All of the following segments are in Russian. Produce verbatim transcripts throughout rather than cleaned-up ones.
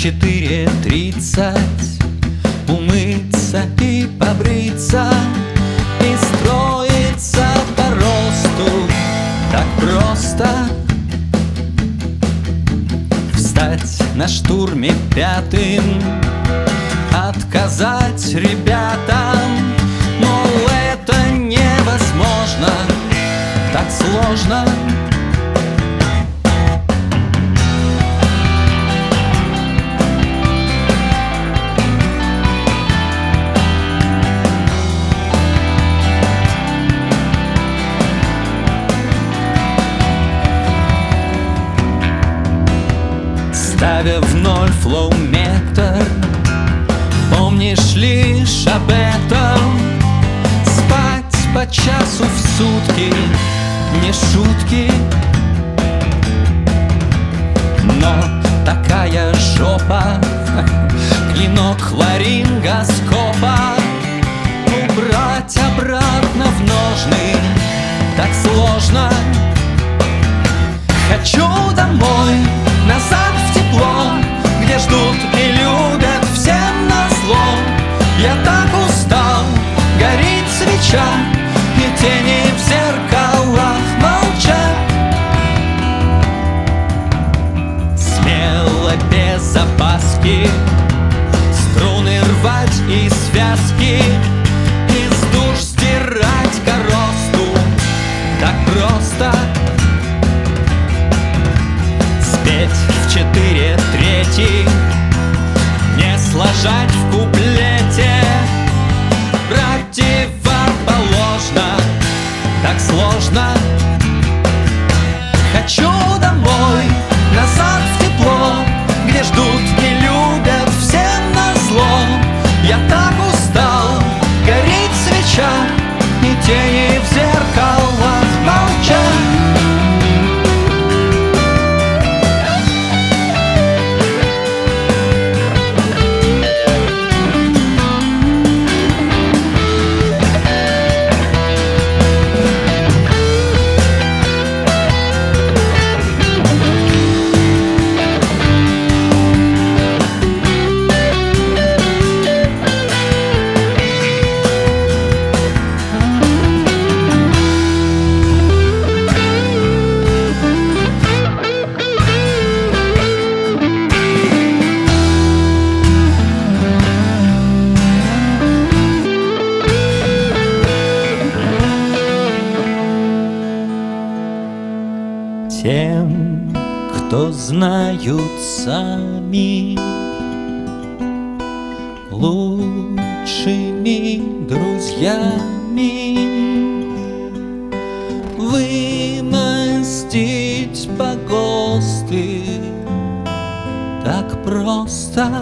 четыре тридцать умыться и побриться и строиться по росту. Так просто встать на штурме пятым, отказать ребятам, мол, это невозможно, так сложно. Ставя в ноль флоуметр, помнишь лишь об этом. Спать по часу в сутки не шутки, но такая жопа, клинок ларингоскопа убрать обратно в ножны так сложно. Хочу домой, назад в тепло, где ждут и любят всем назло. Я так устал, горит свеча, и тени в зеркалах молчат. Смело, без опаски, струны рвать и связки, из душ стирать коросту. Так просто спеть в четыре трети, не сложать в куплете противоположно, так сложно. Хочу домой, назад в тепло, где ждут и любят всем назло. Я так устал, горит свеча, и тени в зеркалах молчат. Тем, кто знают сами, лучшими друзьями вымостить погосты так просто.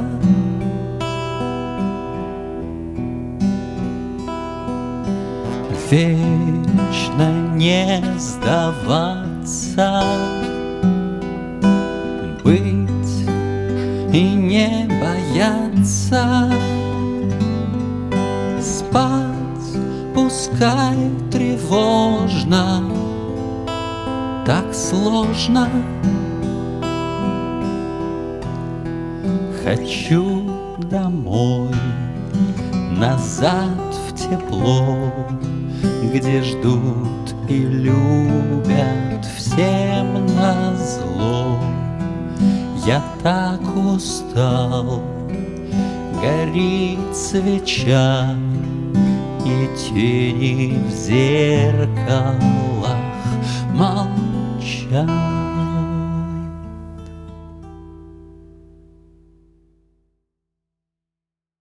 Вечно не сдаваться, быть и не бояться, спать пускай тревожно, так сложно. Хочу домой, назад в тепло, где ждут и любят всем назло. Я так устал, горит свеча, и тени в зеркалах молчат.